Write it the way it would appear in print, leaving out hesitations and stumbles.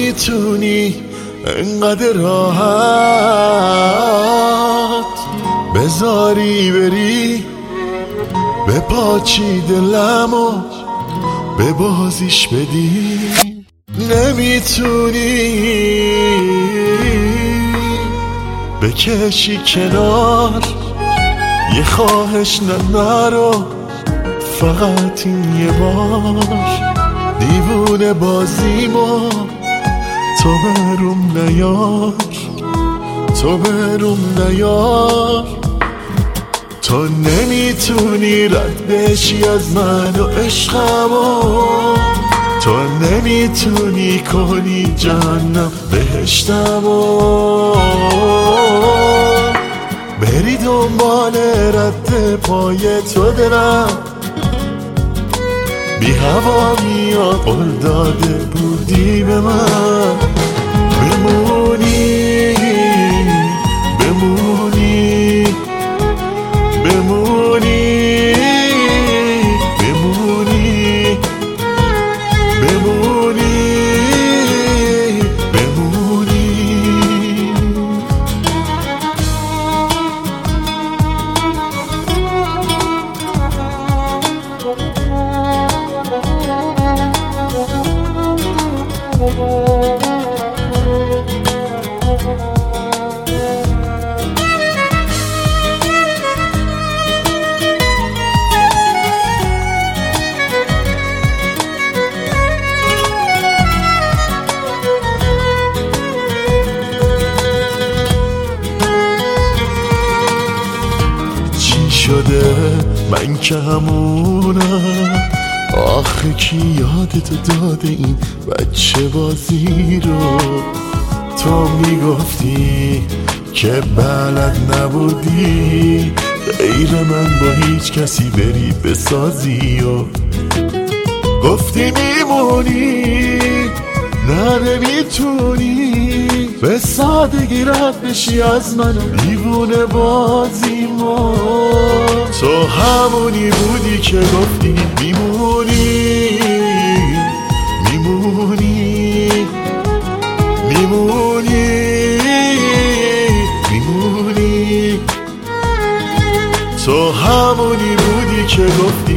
نمیتونی انقدر راحت بذاری بری به پاچی دلمو به بازیش بدی. نمیتونی بکشی کنار یه خواهش نرو فقط این یه بار. دیوونه بازیمو تو بروم نیار، تو بروم نیار. تو نمیتونی رد بشی از من و عشقمو، تو نمیتونی کنی جهنم بهشتمو. بری دنبال رد پای تو دلم بی هوا میاد قول داده بودی به من بمونی بمونی بمونی بمونی بمونی بمونی. شده من که همونم، آخه کی یادتو داده این بچه بازی رو؟ تو میگفتی که بلد نبودی غیر من با هیچ کسی بری بسازی و گفتی میمونی نه نمیتونی به سادگی رد بشی از من و دیوونه بازیمو. تو همونی بودی که گفتی میمونی میمونی میمونی میمونی. تو همونی بودی که گفتی